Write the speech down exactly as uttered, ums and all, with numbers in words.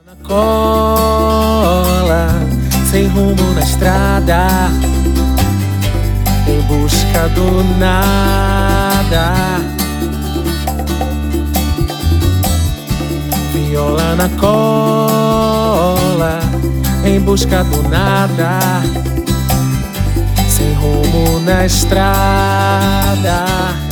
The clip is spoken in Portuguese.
Na cola, sem rumo na estrada, em busca do nada. Viola na cola, em busca do nada, sem rumo na estrada.